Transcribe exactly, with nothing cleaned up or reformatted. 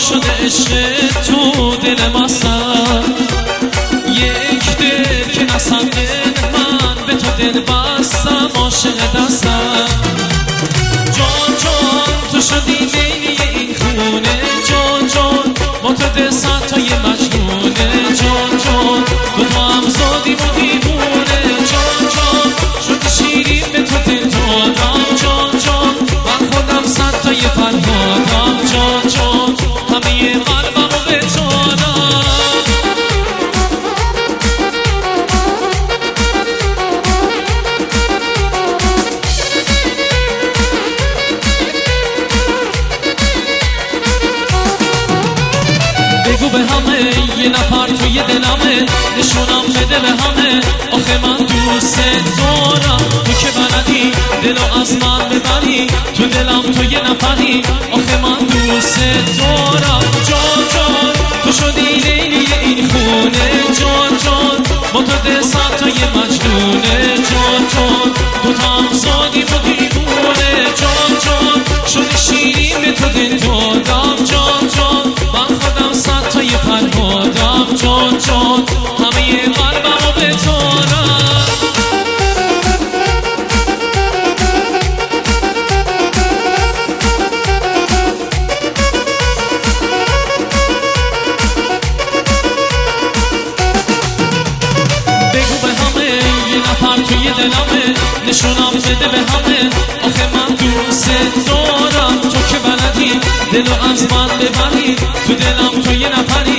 شده عشق تو دل مستم، یک دل که نسم دل من به تو دل بستم، عاشق دستم. جان جان تو شدی لیلی این خونه، جان جان با تو دل صد تای مجنونه، جان جان تو تو هم زادی و دیوونه، جان جان شدی شیرین به تو دل دادم، جان جان من خودم صد تای فرهادم، جان جان همه قلبم رو به تو دادم. بگو به همه یه نفر توی دلمه، نشونم بده به همه آخه من دوست دارم. تو که بلدی دلو از من ببری، تو دلم تو یه نفری آخه من دوست دارم. جان جان تو شدی لیلی این خونه، جان جان با تو دل صد تای مجنونه، جان جان تو تا هم زادی و دیوونه، جان جان شدی شیرین به تو دل دادم، جان جان من خودم صد تای فرهادم، جان جان همه قلبم رو به تو دادم. بگو به همه یه نفر توی دلمه، نشونم بده به همه آخه من دوست دارم. تو که بلدی دلو از من ببری، تو دلم تو یه نفری